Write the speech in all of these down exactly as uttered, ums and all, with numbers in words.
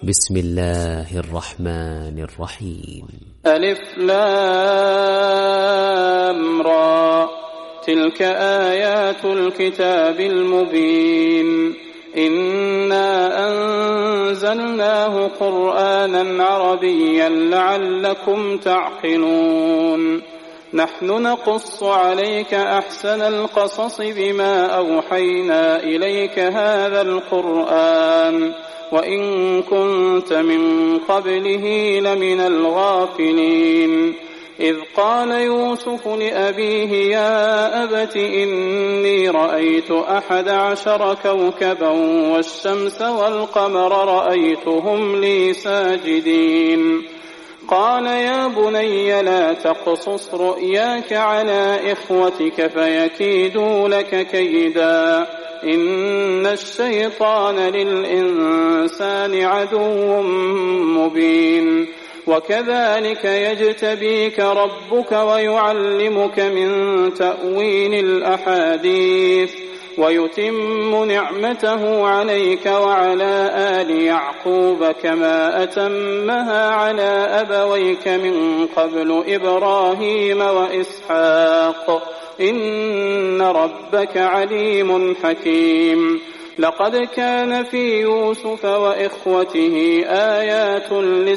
بسم الله الرحمن الرحيم. ألف لام را، تلك آيات الكتاب المبين. إنا أنزلناه قرآنا عربيا لعلكم تعقلون. نحن نقص عليك أحسن القصص بما أوحينا إليك هذا القرآن وإن كنت من قبله لمن الغافلين. إذ قال يوسف لأبيه يا أبت إني رأيت أحد عشر كوكبا والشمس والقمر رأيتهم لي ساجدين. قال يا بني لا تقصص رؤياك على إخوتك فيكيدوا لك كيدا إن الشيطان للإنسان عدو مبين. وكذلك يجتبيك ربك ويعلمك من تأويل الأحاديث ويتم نعمته عليك وعلى آل يعقوب كما أتمها على أبويك من قبل إبراهيم وإسحاق إن ربك عليم حكيم. لقد كان في يوسف وإخوته آيات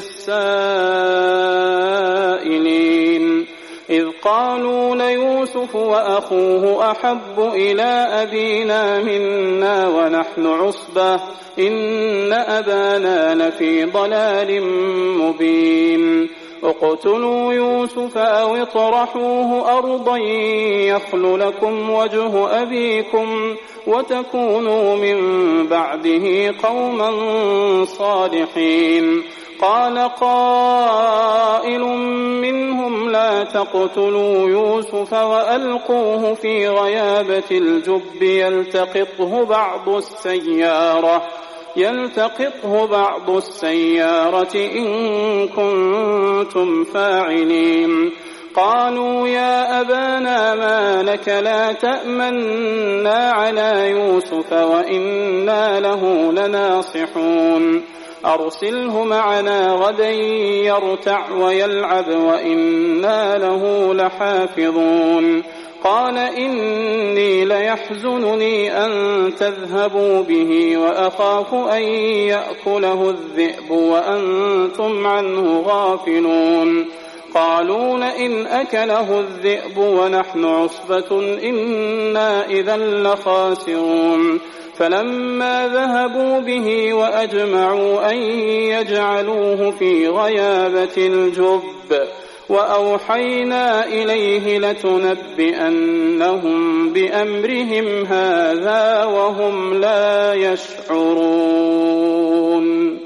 للسائلين إذ قالوا ليوسف وأخوه أحب إلى أبينا منا ونحن عصبة إن أبانا لفي ضلال مبين. اقتلوا يوسف أو اطرحوه أرضا يخل لكم وجه أبيكم وتكونوا من بعده قوما صالحين. قال قائل منهم لا تقتلوا يوسف وألقوه في غيابة الجب يلتقطه بعض السيارة يلتقطه بعض السيارة إن كنتم فاعلين. قالوا يا أبانا ما لك لا تأمنا على يوسف وإنا له لناصحون. أرسله معنا غدا يرتع ويلعب وإنا له لحافظون. قال إني ليحزنني أن تذهبوا به وأخاف أن يأكله الذئب وأنتم عنه غافلون. قالوا لئن أكله الذئب ونحن عصبة إنا إذا لخاسرون. فلما ذهبوا به وأجمعوا أن يجعلوه في غيابة الجب وأوحينا إليه لتنبئنهم بأمرهم هذا وهم لا يشعرون.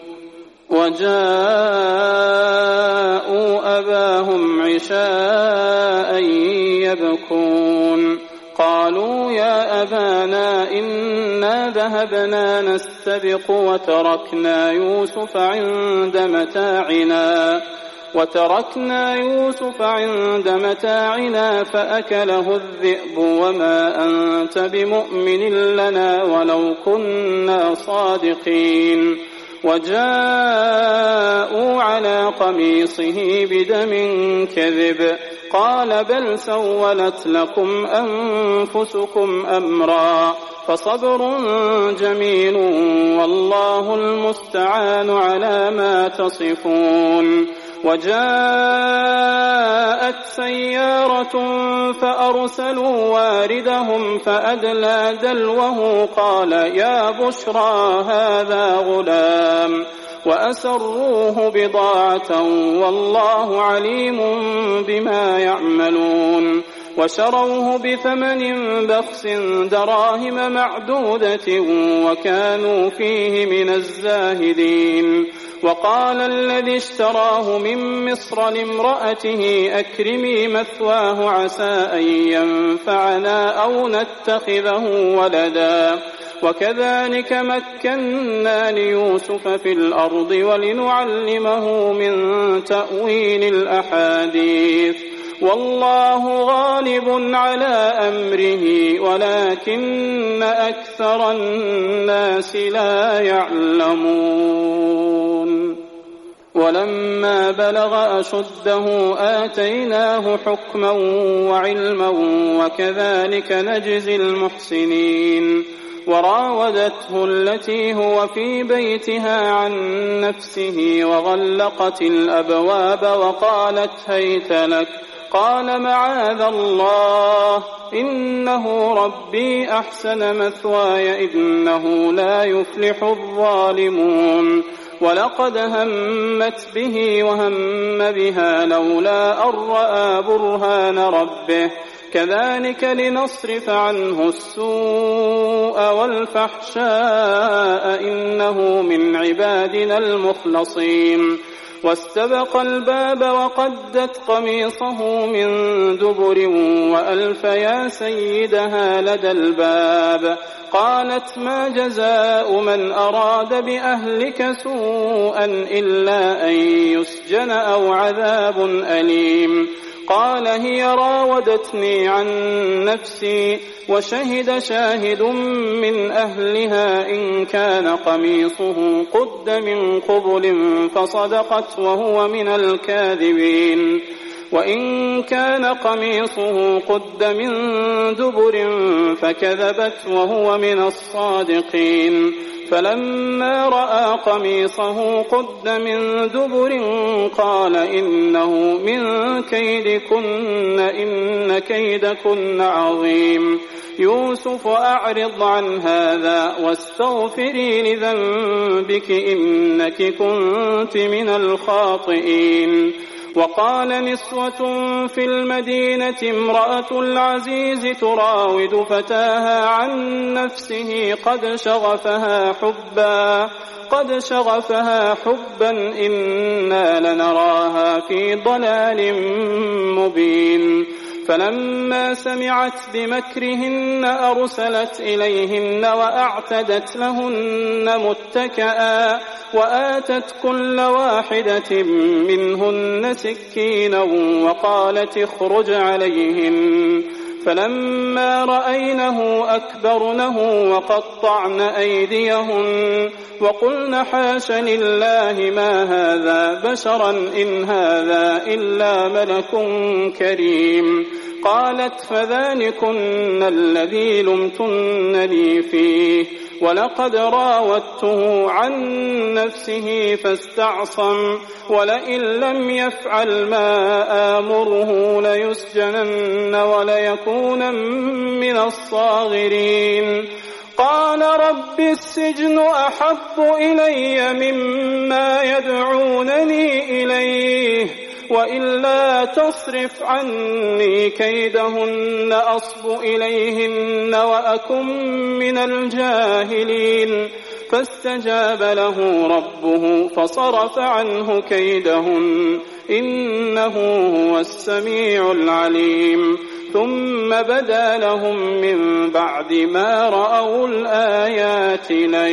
وجاءوا أباهم عشاء يبكون. قالوا يا أبانا إنا ذهبنا نستبق وتركنا يوسف عند متاعنا وتركنا يوسف عند متاعنا فأكله الذئب وما أنت بمؤمن لنا ولو كنا صادقين. وجاءوا على قميصه بدم كذب قال بل سولت لكم أنفسكم أمرا فصبر جميل والله المستعان على ما تصفون. وجاءت سيارة فأرسلوا واردهم فأدلى دلوه قال يا بشرى هذا غلام وأسروه بضاعة والله عليم بما يعملون. وشروه بثمن بخس دراهم معدودة وكانوا فيه من الزاهدين. وقال الذي اشتراه من مصر لامرأته أكرمي مثواه عسى أن ينفعنا أو نتخذه ولدا. وكذلك مكنا ليوسف في الأرض ولنعلمه من تأويل الأحاديث والله غالب على أمره ولكن أكثر الناس لا يعلمون. ولما بلغ أشده آتيناه حكما وعلما وكذلك نجزي المحسنين وراودته التي هو في بيتها عن نفسه وغلقت الأبواب وقالت هيت لك قال معاذ الله إنه ربي أحسن مثواي إنه لا يفلح الظالمون ولقد همت به وهم بها لولا أن رأى برهان ربه كذلك لنصرف عنه السوء والفحشاء إنه من عبادنا المخلصين واستبق الباب وقدت قميصه من دبر وألف يا سيدها لدى الباب قالت ما جزاء من أراد بأهلك سوءا إلا أن يسجن أو عذاب أليم قال هي راودتني عن نفسي وشهد شاهد من أهلها إن كان قميصه قد من قبل فصدقت وهو من الكاذبين وإن كان قميصه قد من دبر فكذبت وهو من الصادقين فلما رأى قميصه قد من دبر قال إنه من كيدكن إن كيدكن عظيم يوسف أعرض عن هذا واستغفري لذنبك إنك كنت من الخاطئين وقال نسوة في المدينة امرأة العزيز تراود فتاها عن نفسه قد شغفها حبا قد شغفها حبا إنا لنراها في ضلال مبين فلما سمعت بمكرهن أرسلت إليهن وأعتدت لهن متكئا وآتت كل واحدة منهن سكينا وقالت اخرج عليهن فلما رأينه أكبرنه وقطعن أيديهن وقلن حاش لله ما هذا بشرا إن هذا إلا ملك كريم قالت فذلكن الذي لمتنني فيه ولقد راودته عن نفسه فاستعصم ولئن لم يفعل ما آمره ليسجنن وليكون من الصاغرين قال رب السجن أحب إلي مما يدعونني إليه وإلا تصرف عني كيدهن أصب إليهن وأكن من الجاهلين فاستجاب له ربه فصرف عنه كيدهن إنه هو السميع العليم ثم بدا لهم من بعد ما رأوا الآيات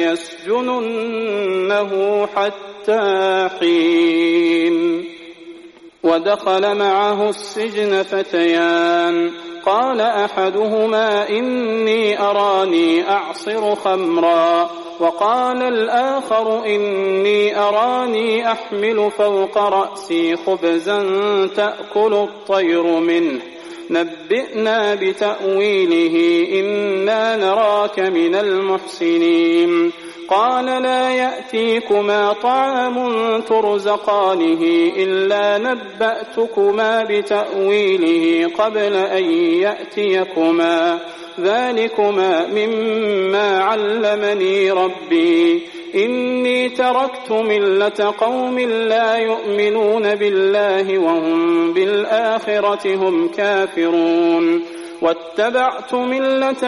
ليسجننه حتى حين ودخل معه السجن فتيان قال أحدهما إني أراني أعصر خمرا وقال الآخر إني أراني أحمل فوق رأسي خبزا تأكل الطير منه نبئنا بتأويله إنا نراك من المحسنين قال لا يأتيكما طعام ترزقانه إلا نبأتكما بتأويله قبل أن يأتيكما ذلكما مما علمني ربي إني تركت ملة قوم لا يؤمنون بالله وهم بالآخرة هم كافرون واتبعت ملة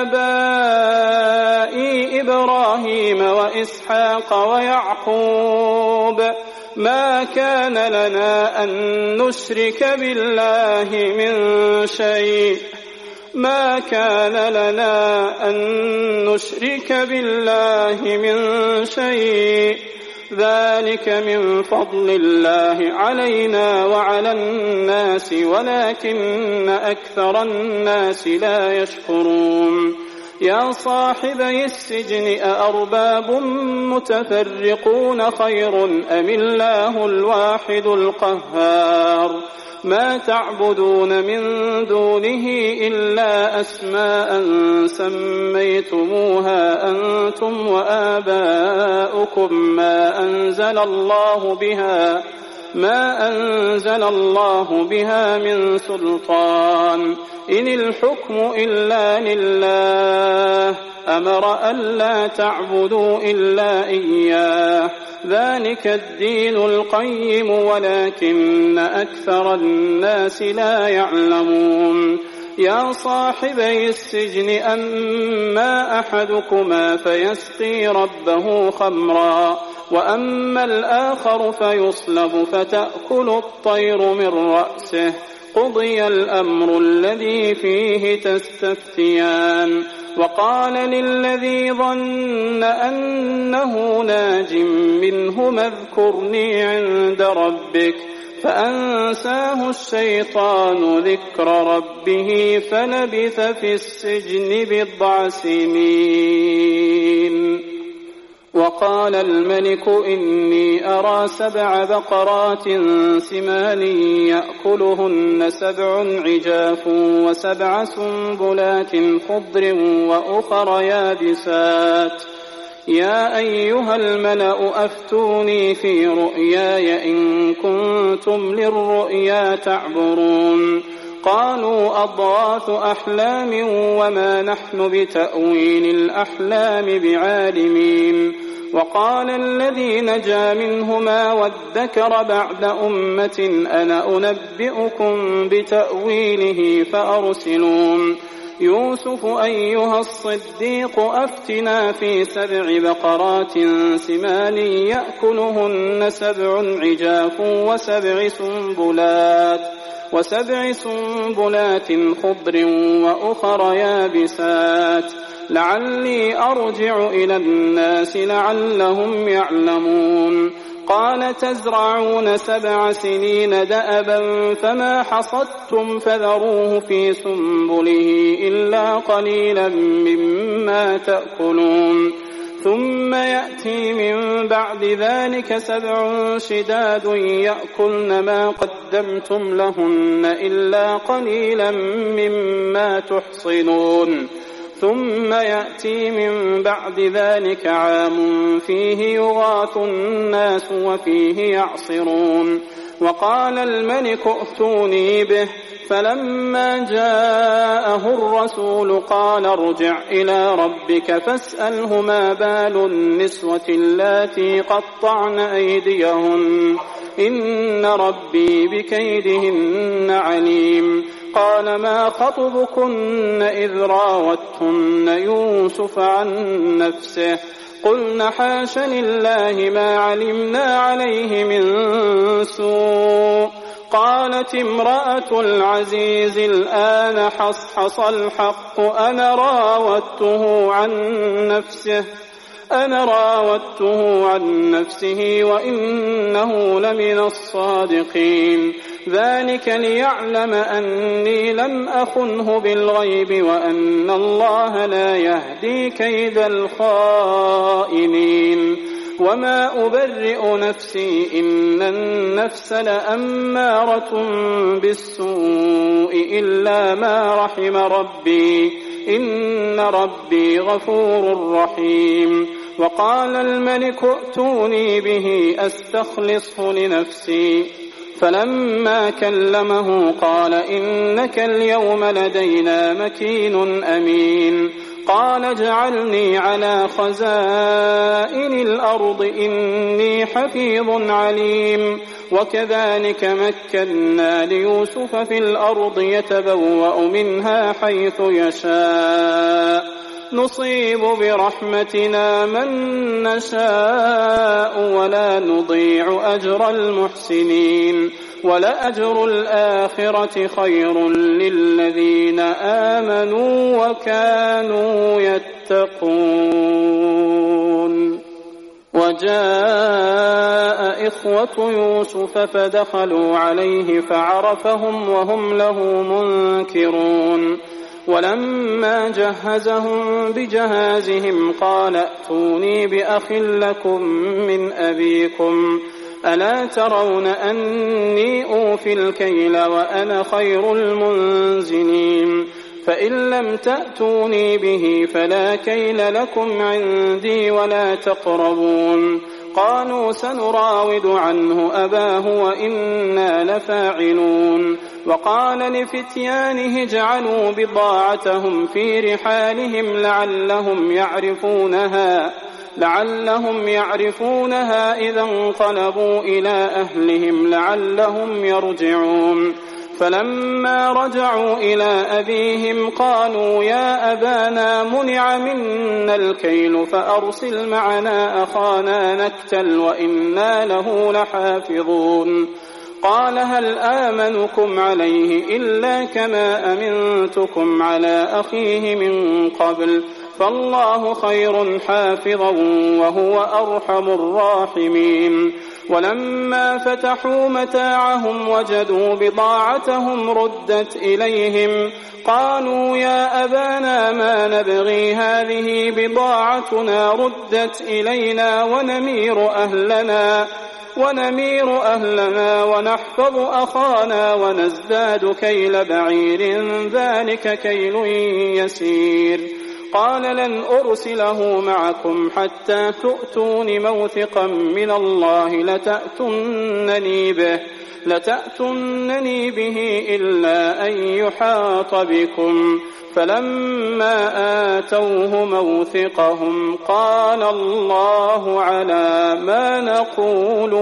آبائي إبراهيم وإسحاق ويعقوب ما كان لنا أن نشرك بالله من شيء ما كان لنا أن نشرك بالله من شيء ذلك من فضل الله علينا وعلى الناس ولكن أكثر الناس لا يشكرون يا صاحبي السجن أأرباب متفرقون خير أم الله الواحد القهار ما تعبدون من دونه إلا أسماء سميتموها أنتم وآباؤكم ما أنزل الله بها ما أنزل الله بها من سلطان إن الحكم إلا لله أمر ألا تعبدوا إلا إياه ذلك الدين القيم ولكن أكثر الناس لا يعلمون يا صاحبي السجن أما أحدكما فيسقي ربه خمرا وأما الآخر فيصلب فتأكل الطير من رأسه قضي الأمر الذي فيه تستفتيان وقال للذي ظن أنه ناج منهما اذكرني عند ربك فأنساه الشيطان ذكر ربه فلبث في السجن بضع سنين وقال الملك إني أرى سبع بقرات سمان يأكلهن سبع عجاف وسبع سنبلات خضر وأخر يابسات يا أيها الملأ أفتوني في رؤياي إن كنتم للرؤيا تعبرون قالوا أضغاث أحلام وما نحن بتأويل الأحلام بعالمين وقال الذي نجا منهما وادكر بعد أمة أنا أنبئكم بتأويله فأرسلون يوسف أيها الصديق أفتنا في سبع بقرات سمان يأكلهن سبع عجاف وسبع سنبلات وسبع سنبلات خضر وأخر يابسات لعلي أرجع إلى الناس لعلهم يعلمون قال تزرعون سبع سنين دأبا فما حصدتم فذروه في سنبله إلا قليلا مما تأكلون ثم يأتي من بعد ذلك سبع شداد يأكلن ما قدمتم لهن إلا قليلا مما تحصنون ثم يأتي من بعد ذلك عام فيه يغاث الناس وفيه يعصرون وقال الملك ائتوني به فلما جاءه الرسول قال ارجع إلى ربك فاسأله ما بال النسوة اللاتي قطعن أيديهن إن ربي بكيدهن عليم قال ما خطبكن إذ راوتن يوسف عن نفسه قلن حاش لله ما علمنا عليه من سوء قالت امرأة العزيز الآن حصحص الحق أنا راودته عن نفسه أنا راودته عن نفسه وإنه لمن الصادقين ذلك ليعلم أني لم أخنه بالغيب وأن الله لا يهدي كيد الخائنين وما أبرئ نفسي إن النفس لأمارة بالسوء إلا ما رحم ربي إن ربي غفور رحيم وقال الملك ائتوني به أستخلصه لنفسي فلما كلمه قال إنك اليوم لدينا مكين أمين قال اجعلني على خزائن الأرض إني حفيظ عليم وكذلك مكنا ليوسف في الأرض يتبوأ منها حيث يشاء نصيب برحمتنا من نشاء ولا نضيع أجر المحسنين ولأجر الآخرة خير للذين آمنوا وكانوا يتقون وجاء إخوة يوسف فدخلوا عليه فعرفهم وهم له منكرون ولما جهزهم بجهازهم قال ائتوني بأخ لكم من أبيكم ألا ترون أني أوفي الكيل وأنا خير المنزلين فإن لم تأتوني به فلا كيل لكم عندي ولا تقربون قالوا سنراود عنه أباه وإنا لفاعلون وقال لفتيانه اجعلوا بضاعتهم في رحالهم لعلهم يعرفونها لعلهم يعرفونها إذا انقلبوا إلى أهلهم لعلهم يرجعون فلما رجعوا إلى أبيهم قالوا يا أبانا منع منا الكيل فأرسل معنا أخانا نكتل وإنا له لحافظون قال هل آمنكم عليه إلا كما أمنتكم على أخيه من قبل فالله خير حافظا وهو أرحم الراحمين ولما فتحوا متاعهم وجدوا بضاعتهم ردت إليهم قالوا يا أبانا ما نبغي هذه بضاعتنا ردت إلينا ونمير أهلنا ونمير أهلنا ونحفظ أخانا ونزداد كيل بعير ذلك كيل يسير قال لن أرسله معكم حتى تؤتون موثقا من الله لتأتونني به لتأتونني به إلا أن يحاط بكم فلما آتوه موثقهم قال الله على ما نقول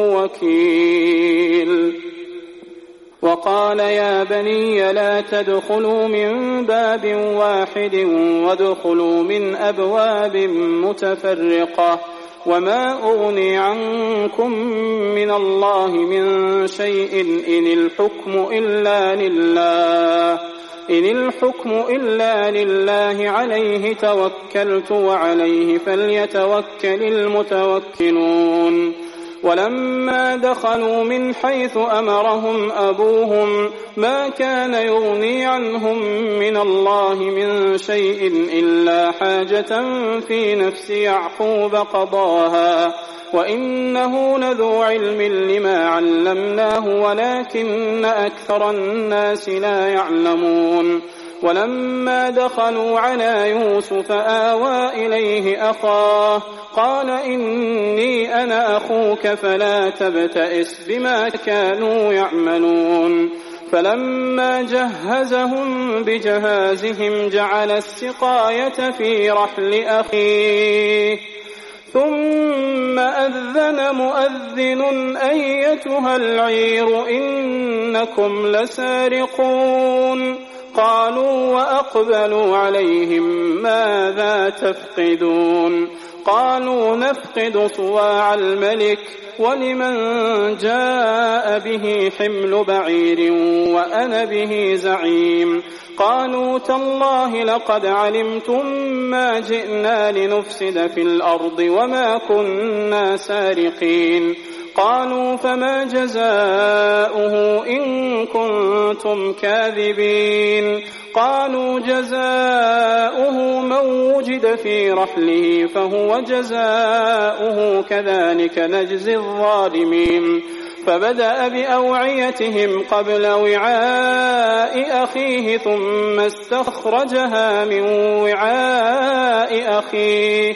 وكيل وقال يا بني لا تدخلوا من باب واحد وادخلوا من أبواب متفرقة وما أغني عنكم من الله من شيء إن الحكم إلا لله إن الحكم إلا لله عليه توكلت وعليه فليتوكل المتوكلون ولما دخلوا من حيث أمرهم أبوهم ما كان يغني عنهم من الله من شيء إلا حاجة في نفس يعقوب قضاها وإنه لذو علم لما علمناه ولكن أكثر الناس لا يعلمون ولما دخلوا على يوسف آوى إليه أخاه قال إني أنا أخوك فلا تبتئس بما كانوا يعملون فلما جهزهم بجهازهم جعل السقاية في رحل أخيه ثم أذن مؤذن أيتها العير إنكم لسارقون قالوا وأقبلوا عليهم ماذا تفقدون قالوا نفقد صواع الملك ولمن جاء به حمل بعير وأنا به زعيم قالوا تالله لقد علمتم ما جئنا لنفسد في الأرض وما كنا سارقين قالوا فما جزاؤه إن كنتم كاذبين قالوا جزاؤه من وجد في رحله فهو جزاؤه كذلك نجزي الظالمين فبدأ بأوعيتهم قبل وعاء أخيه ثم استخرجها من وعاء أخيه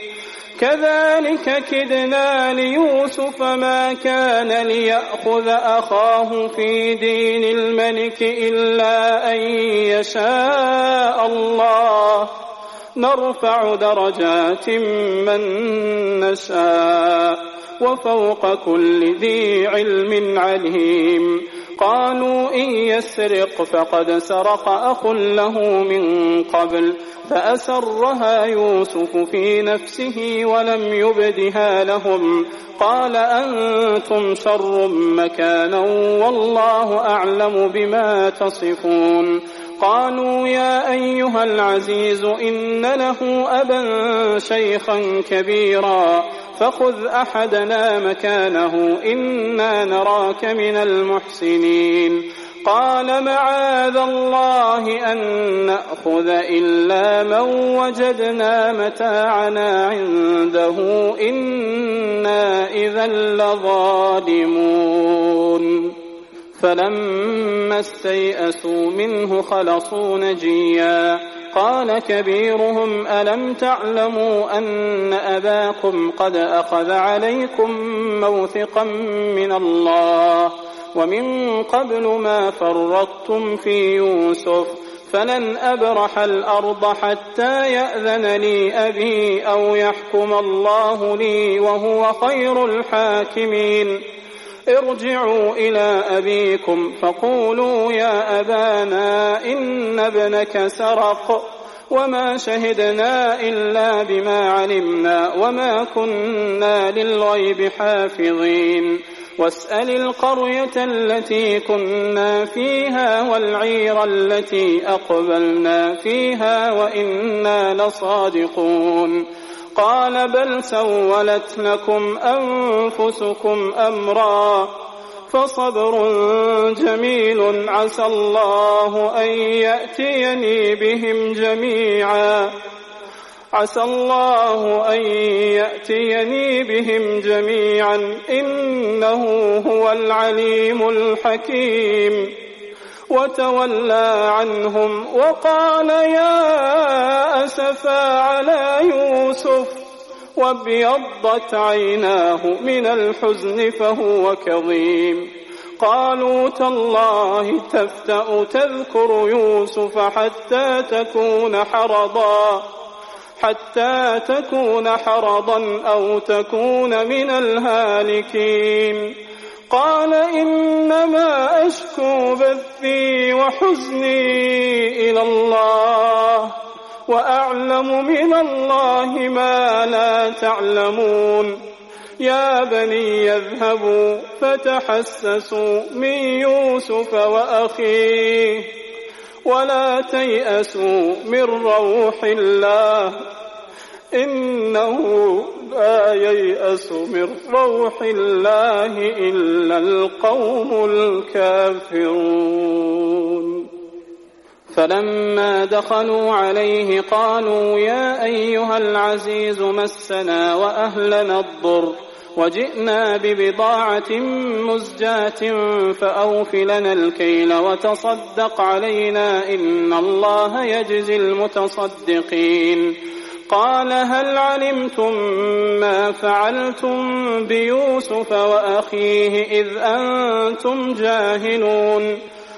كذلك كدنا ليوسف ما كان ليأخذ أخاه في دين الملك إلا أن يشاء الله نرفع درجات من نشاء وفوق كل ذي علم عليم قالوا إن يسرق فقد سرق أخ له من قبل فأسرها يوسف في نفسه ولم يبدها لهم قال أنتم شر مكانا والله أعلم بما تصفون قالوا يا أيها العزيز إن له أبا شيخا كبيرا فخذ أحدنا مكانه إنا نراك من المحسنين قال معاذ الله أن نأخذ إلا من وجدنا متاعنا عنده إنا إذا لظالمون فلما استيئسوا منه خلصوا نجيا قال كبيرهم ألم تعلموا أن أباكم قد أخذ عليكم موثقا من الله ومن قبل ما فرطتم في يوسف فلن أبرح الأرض حتى يأذن لي أبي أو يحكم الله لي وهو خير الحاكمين ارجعوا إلى أبيكم فقولوا يا أبانا إن ابنك سرق وما شهدنا إلا بما علمنا وما كنا للغيب حافظين واسأل القرية التي كنا فيها والعير التي أقبلنا فيها وإنا لصادقون قال بل سولت لكم أنفسكم أمرا فصبر جميل عسى الله أن يأتيني بهم جميعا عسى الله أن يأتيني بهم جميعا إنه هو العليم الحكيم وتولى عنهم وقال يا أسفا على يوسف وابيضت عيناه من الحزن فهو كظيم قالوا تالله تفتأ تذكر يوسف حتى تكون حرضا حتى تكون حرضا أو تكون من الهالكين قال إنما أشكو بثي وحزني إلى الله وأعلم من الله ما لا تعلمون يا بني يذهبوا فتحسسوا من يوسف وأخيه ولا تيأسوا من روح الله إنه لا ييأس من روح الله إلا القوم الكافرون فلما دخلوا عليه قالوا يا أيها العزيز مسنا وأهلنا الضر وجئنا ببضاعة مزجاة فأوف لنا الكيل وتصدق علينا إن الله يجزي المتصدقين قال هل علمتم ما فعلتم بيوسف وأخيه إذ أنتم جاهلون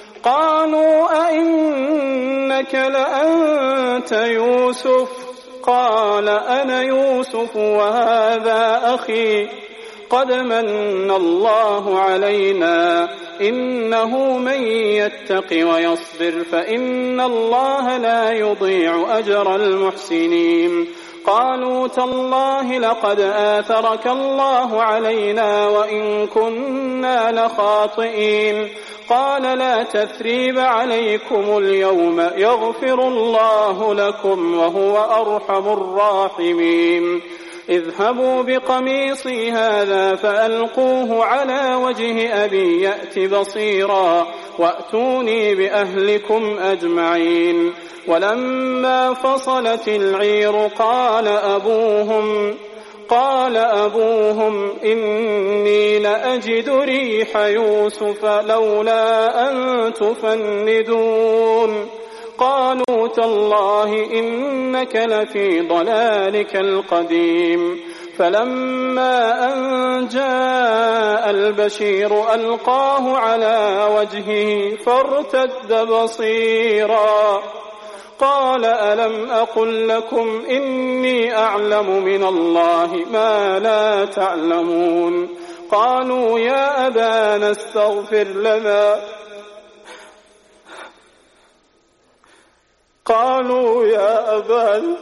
قالوا أئنك لأنت يوسف قال أنا يوسف وهذا أخي قد من الله علينا إنه من يتق ويصبر فإن الله لا يضيع أجر المحسنين قالوا تالله لقد آثرك الله علينا وإن كنا لخاطئين قال لا تثريب عليكم اليوم يغفر الله لكم وهو أرحم الراحمين اذهبوا بقميصي هذا فألقوه على وجه أبي يأت بصيرا وأتوني بأهلكم أجمعين ولما فصلت العير قال أبوهم قال أبوهم إني لأجد ريح يوسف لولا أن تفندون قالوا تالله إنك لفي ضلالك القديم فلما أن جاء البشير ألقاه على وجهه فارتد بصيرا قال ألم أقل لكم إني أعلم من الله ما لا تعلمون قالوا يا أبانا استغفر لنا قالوا يا أبانا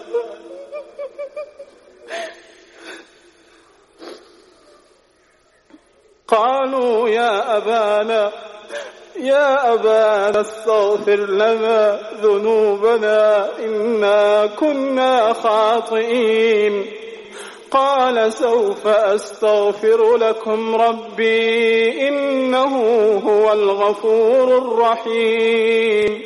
قالوا يا أبانا يا أبانا استغفر لنا ذنوبنا إنا كنا خاطئين قال سوف أستغفر لكم ربي إن إنه هو الغفور الرحيم.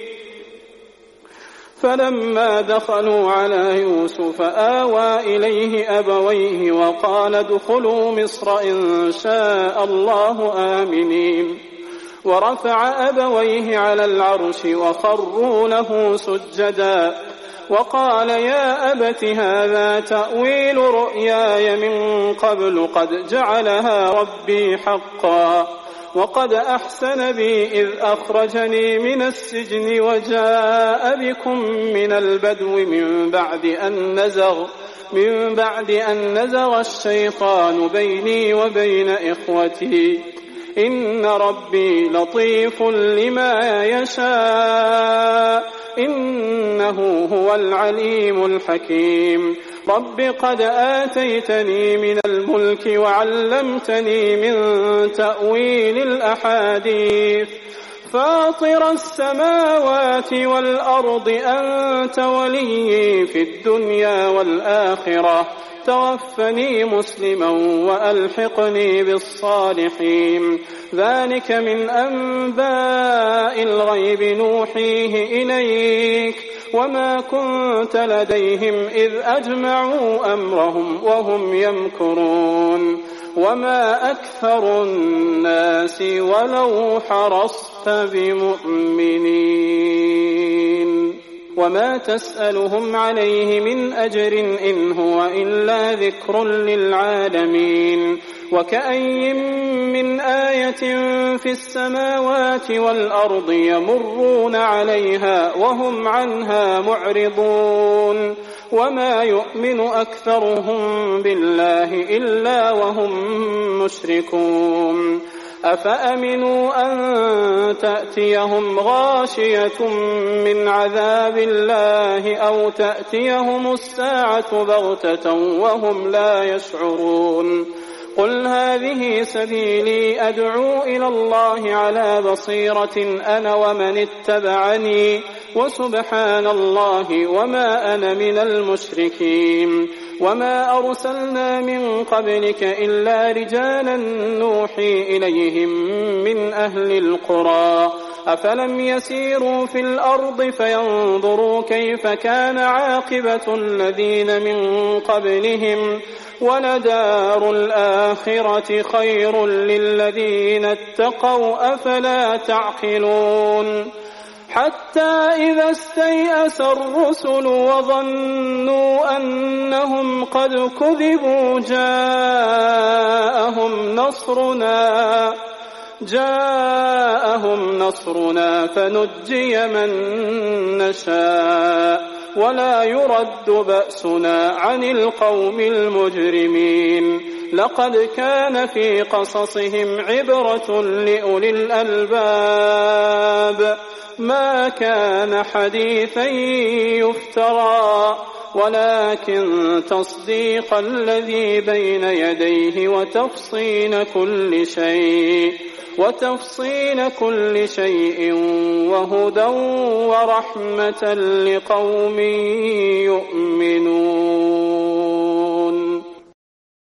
فلما دخلوا على يوسف آوى إليه أبويه وقال ادخلوا مصر إن شاء الله آمنين. ورفع أبويه على العرش وخروا له سجدا وقال يا أبت هذا تأويل رؤياي من قبل قد جعلها ربي حقا وقد أحسن بي إذ أخرجني من السجن وجاء بكم من البدو من بعد أن نزغ من بعد أن نزغ الشيطان بيني وبين إخوتي إن ربي لطيف لما يشاء إنه هو العليم الحكيم. رب قد آتيتني من الملك وعلمتني من تأويل الأحاديث فاطر السماوات والأرض أنت ولي في الدنيا والآخرة توفني مسلما وألحقني بالصالحين. ذلك من أنباء الغيب نوحيه إليك وما كنت لديهم إذ أجمعوا أمرهم وهم يمكرون وما أكثر الناس ولو حرصت بمؤمنين وما تسألهم عليه من أجر إن هو إلا ذكر للعالمين. وكأي من آية في السماوات والأرض يمرون عليها وهم عنها معرضون وما يؤمن أكثرهم بالله إلا وهم مشركون. أفأمنوا أن تأتيهم غاشية من عذاب الله أو تأتيهم الساعة بغتة وهم لا يشعرون. قل هذه سبيلي أدعو إلى الله على بصيرة أنا ومن اتبعني وسبحان الله وما أنا من المشركين. وما أرسلنا من قبلك إلا رجالا نوحي إليهم من أهل القرى أفلم يسيروا في الأرض فينظروا كيف كان عاقبة الذين من قبلهم ولدار الآخرة خير للذين اتقوا أفلا تعقلون. حتى إذا استيأس الرسل وظنوا أنهم قد كذبوا جاءهم نصرنا جاءهم نصرنا فنجي من نشاء ولا يرد بأسنا عن القوم المجرمين. لقد كان في قصصهم عبرة لأولي الألباب ما كان حديثا يفترى ولكن تصديق الذي بين يديه وتفصيل كل شيء وتفصيل كل شيء وهدى ورحمة لقوم يؤمنون.